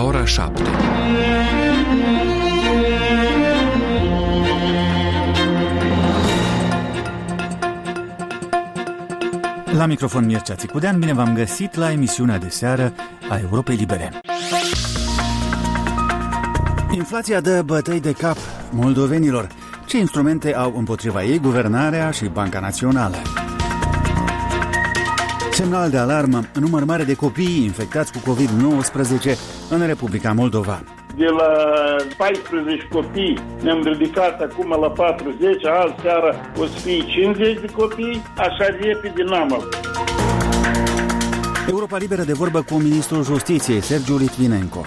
ora 7. La microfon Mircea Țicudean, bine v-am găsit la emisiunea de seară a Europei Libere. Inflația dă bătăi de cap moldovenilor. Ce instrumente au împotriva ei guvernarea și Banca Națională? Semnal de alarmă, număr mare de copii infectați cu COVID-19 în Republica Moldova. De la 14 copii ne-am ridicat acum la 40, azi seara o să fie 50 de copii, așa repede n-am avut. Europa Liberă de vorbă cu ministrul Justiției, Sergiu Litvinenko.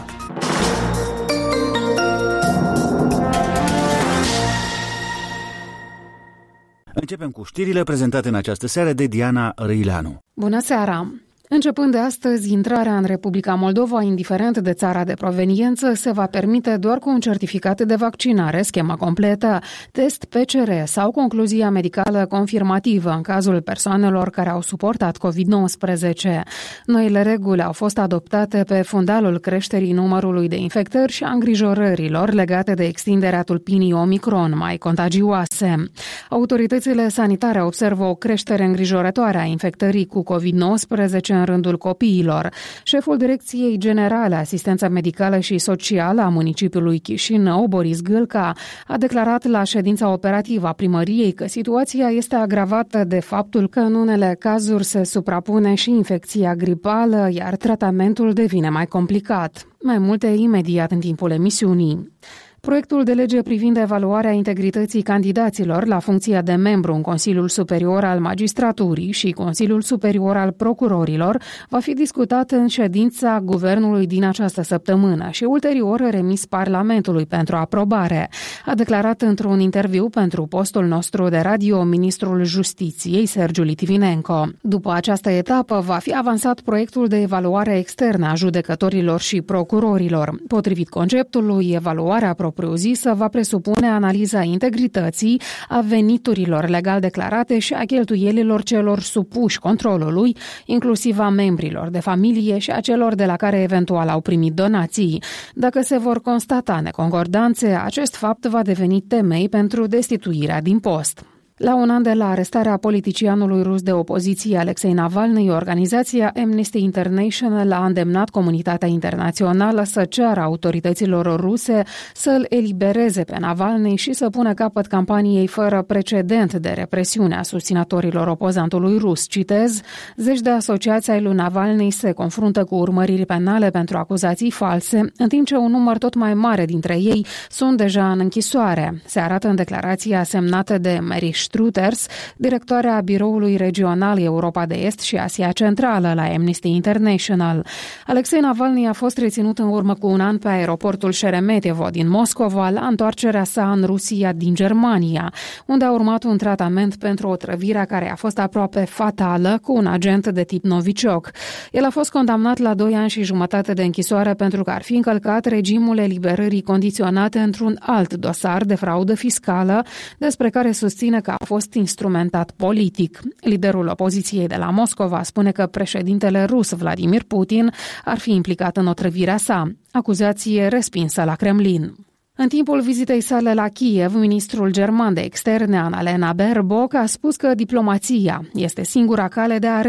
Începem cu știrile prezentate în această seară de Diana Răileanu. Bună seara! Începând de astăzi, intrarea în Republica Moldova, indiferent de țara de proveniență, se va permite doar cu un certificat de vaccinare, schema completă, test PCR sau concluzia medicală confirmativă în cazul persoanelor care au suportat COVID-19. Noile reguli au fost adoptate pe fundalul creșterii numărului de infectări și a îngrijorărilor legate de extinderea tulpinii Omicron, mai contagioase. Autoritățile sanitare observă o creștere îngrijorătoare a infectării cu COVID-19 în rândul copiilor. Șeful Direcției Generale Asistență Medicală și Socială a municipiului Chișinău, Boris Gâlca, a declarat la ședința operativă a primăriei că situația este agravată de faptul că în unele cazuri se suprapune și infecția gripală, iar tratamentul devine mai complicat. Mai multe imediat în timpul emisiunii. Proiectul de lege privind evaluarea integrității candidaților la funcția de membru în Consiliul Superior al Magistraturii și Consiliul Superior al Procurorilor va fi discutat în ședința Guvernului din această săptămână și ulterior remis Parlamentului pentru aprobare, a declarat într-un interviu pentru postul nostru de radio ministrul Justiției, Sergiu Litvinenko. După această etapă va fi avansat proiectul de evaluare externă a judecătorilor și procurorilor. Potrivit conceptului, evaluarea propriu-zisă va presupune analiza integrității, a veniturilor legal declarate și a cheltuielilor celor supuși controlului, inclusiv a membrilor de familie și a celor de la care eventual au primit donații. Dacă se vor constata neconcordanțe, acest fapt va deveni temei pentru destituirea din post. La un an de la arestarea politicianului rus de opoziție Alexei Navalny, organizația Amnesty International a îndemnat comunitatea internațională să ceară autorităților ruse să-l elibereze pe Navalny și să pună capăt campaniei fără precedent de represiune a susținătorilor opozantului rus. Citez, zeci de asociații ai lui Navalny se confruntă cu urmăriri penale pentru acuzații false, în timp ce un număr tot mai mare dintre ei sunt deja în închisoare. Se arată în declarația semnată de Mary Struters, directoarea Biroului Regional Europa de Est și Asia Centrală la Amnesty International. Alexei Navalny a fost reținut în urmă cu un an pe aeroportul Șeremetevo din Moscova la întoarcerea sa în Rusia din Germania, unde a urmat un tratament pentru o otrăvire care a fost aproape fatală cu un agent de tip Novichok. El a fost condamnat la 2 ani și jumătate de închisoare pentru că ar fi încălcat regimul eliberării condiționate într-un alt dosar de fraudă fiscală, despre care susține că a fost instrumentat politic. Liderul opoziției de la Moscova spune că președintele rus Vladimir Putin ar fi implicat în otrăvirea sa, acuzație respinsă la Kremlin. În timpul vizitei sale la Kiev, ministrul german de externe Annalena Baerbock a spus că diplomația este singura cale de a